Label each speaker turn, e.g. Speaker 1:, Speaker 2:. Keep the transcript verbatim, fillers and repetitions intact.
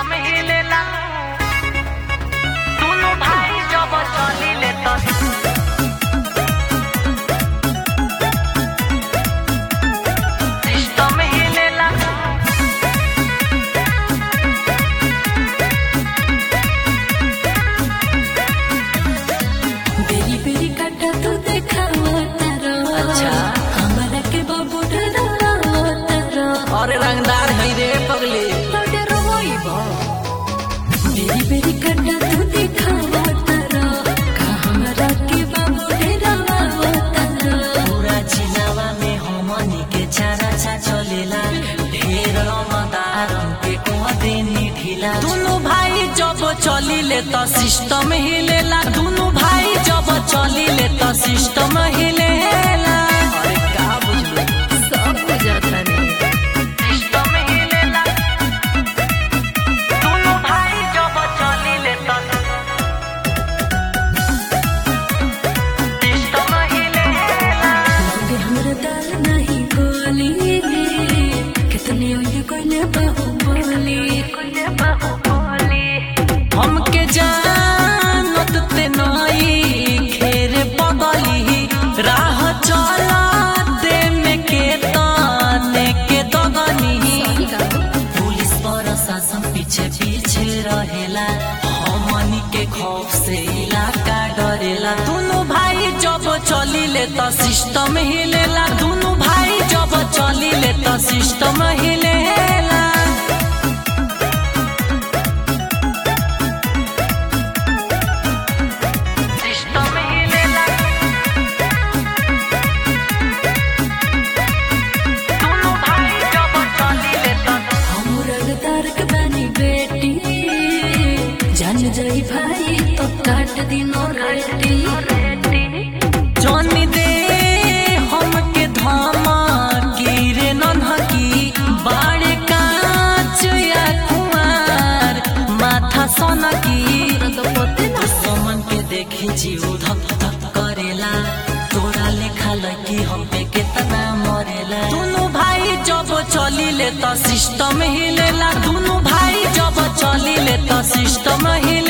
Speaker 1: System हिलेला दोनों भाई जब चलिले त सिस्टम हिलेला।
Speaker 2: बेरी बेरी काटा तू देखावा तारा,
Speaker 1: अच्छा
Speaker 2: हमरा के बाबू डरावा तारा,
Speaker 1: अरे रंगदार है रे पगली
Speaker 2: तो डरवाई बा। बेरी बेरी काटा तू देखावा तारा, का हमरा के बाबू डरावा तारा।
Speaker 1: पूरा जिलावा में हमनी के चारा चा चलेला ढेर रमदारन के कोदेनी ढीला। दोनों भाई जब चलिले त सिस्टम हिलेला, दोनों भाई जब चलिले त सिस्टम हिलेला। अरे का बुझले
Speaker 2: सब बुझाता नहीं।
Speaker 1: सिस्टम हिलेला दोनों भाई जब चलिले त सिस्टम हिलेला।
Speaker 2: लगे हमरा दाल नहीं गोली, कितने ओये कोइले बाहुबली, कोइले बाहुबली।
Speaker 1: हमके जानत ते नई खेर बगली राह चलाते में के ताने के दगनी। पुलिस प्रशासन पीछे पीछे रहेला, हमनी के खौफ से इलाका डरेला। दोनों भाई जब चलिले त सिस्टम हिलेला, दोनों भाई जब चलिले त सिस्टम हिलेला। सिस्टम हिलेला दोनों भाई जब चलिले त
Speaker 2: हमरा गदार के बानी बेटी, जान जाई भाई तो काट दिनो रेटी।
Speaker 1: जानी दे हमके धमकी रे नन्हकी, बाड़े कांच या कुंवार माथा सनकी।
Speaker 2: तो पते ना
Speaker 1: समन के देखी जीव धक धक करेला, तोरा लेखा लगी हम पे कितना मरेला। दोनों भाई जब चलिले त सिस्टम हिलेला, दोनों भाई जब चलिले त सिस्टम हिलेला।